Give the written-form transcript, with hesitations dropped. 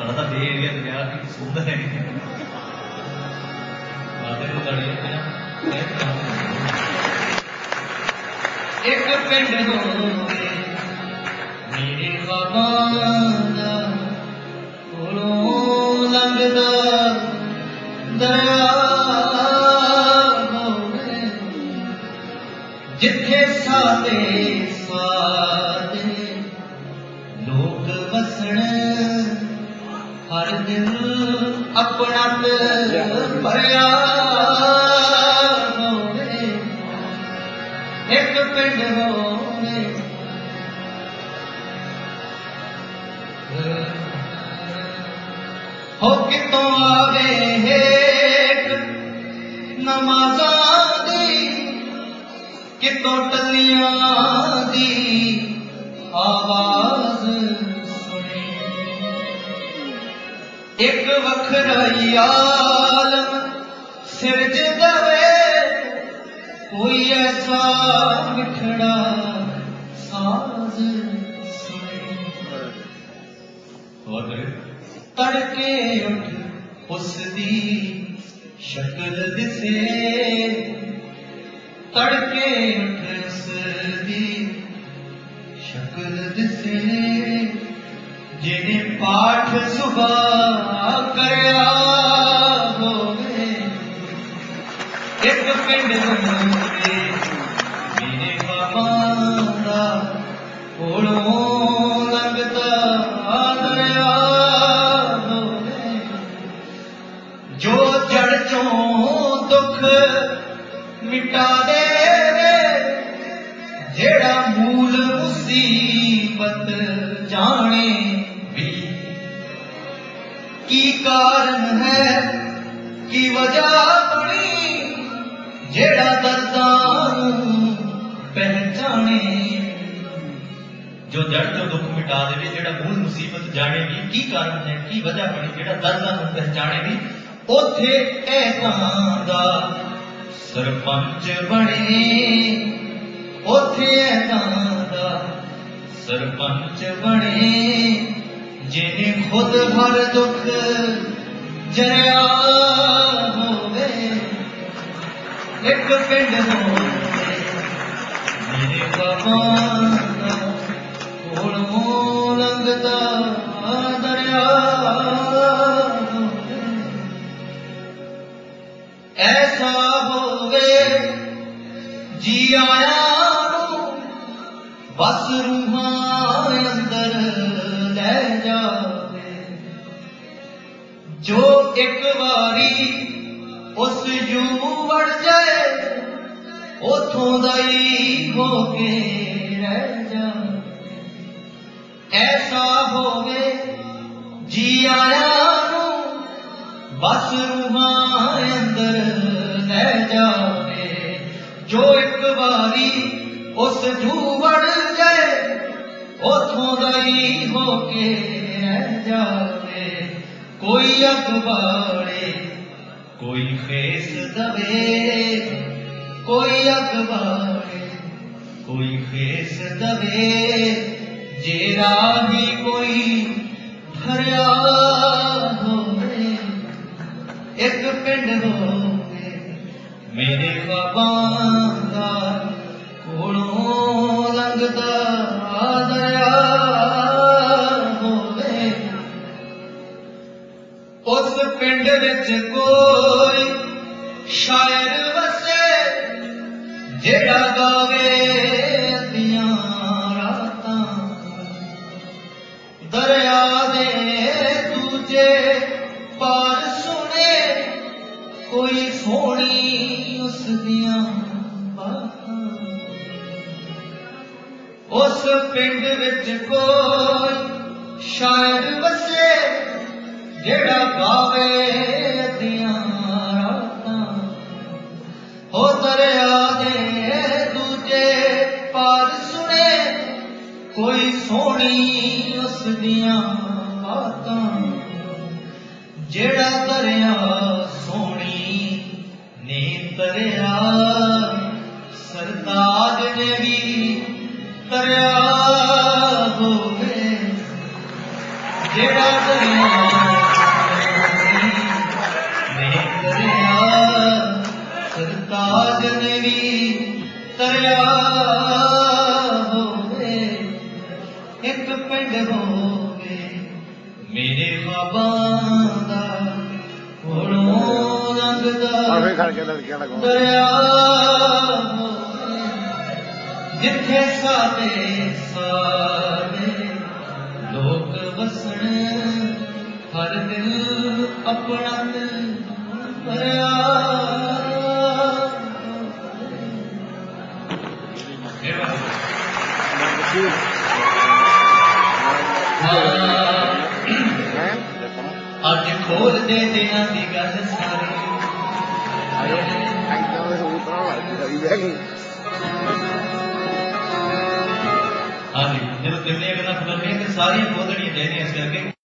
ज़्यादा दे एरिया दरिया की सुंदर है एक पिंड होवे मेरे बाबा दा कोलों लंघदा दरिया होवे जिथे सादे सादे लोग वसण हर दिन अपना भरिया होवे एक पिंड होवे हो कितों आवे हेक नमाज़ां दी कितों टलियां दी आवाज सुने एक वखराई आलम सिरज दवे कोई ऐसा मिठड़ा साज सुने तड़के उठ उसदी शक्ल दिसे तड़के उठ उसदी शक्ल दिसे जिन्हें पाठ सुबह करया होवे एक पिंड होवे मेरे बाबा दा कोलों लंघदा दरिया होवे जो जड़ चों दुख मिटा दे जेड़ा मूल मुसीबत जाने भी की कारण है की वजह बनी जेड़ा दर्दां पहचाने जो जड़ तो दुख मिटा दे जेड़ा मूल मुसीबत जाने भी की कारण है की वजह बनी जेड़ा दर्दां पहचाने भी ओथे ऐतां दा सरपंच बने ओथे ऐतां दा सरपंच बने जिन्हें खुद भर दुख जरिया होवे एक पिंड होवे मेरे बाबा दा कोलों लंघदा दरिया होवे ऐसा होवे जी आया बस रूहां अंदर ले जावे जो एक बारी उस यूं वड़ जाए उथों दाई होके रह जावे ऐसा होवे जी आया बस रूहां अंदर ले जावे जो एक बारी उस जू वड़ जाए उथों दाई होके रह जावे कोई अखबारे कोई खेस दवे कोई अखबारे कोई खेस दवे जेरा भी कोई भरिया होवे एक पिंड होवे मेरे बाबा दा कोलों लंघदा दरिया होवे उस पिंड विच कोई शायर वसे जेड़ा गावे अद्धियां रातां दरिया दे दूजे पार सुने कोई सोहनी उस दियां बातां उस पिंड विच कोई शायर वसे जेड़ा गावे अद्धियां रातां हो दरिया दे दूजे पार सुने कोई सोहनी उस दियां बातां जेड़ा दरिया सोहनी ने दरिया सरताज ने भी दरिया होवे जेड़ा दरिया ਕਾਜਨ ਵੀ ਤਰਿਆ ਹੋਵੇ, ਇੱਕ ਪਿੰਡ ਹੋਵੇ ਮੇਰੇ ਬਾਬਾਂ ਦਾ, ਕੋਲੋਂ ਲੰਘਦਾ ਦਰਿਆ ਹੋਵੇ, ਜਿੱਥੇ ਸਾਡੇ ਸਾਰੇ ਲੋਕ ਵਸਣ, ਹਰ ਦਿਲ ਆਪਣਾ ਦਿਲ ਭਰਿਆ। ਅੱਜ ਖੋਲ ਦੇ ਦਿਨਾਂ ਦੀ ਗੱਲ ਸਾਰੀ, ਹਾਂਜੀ ਜਦੋਂ ਦਿਲ ਦੀਆਂ ਗੱਲਾਂ ਖੁੱਲ੍ਹਣੀਆਂ ਤੇ ਸਾਰੀਆਂ ਖੋਲਣੀਆਂ ਚਾਹੀਦੀਆਂ ਇਸ ਕਰਕੇ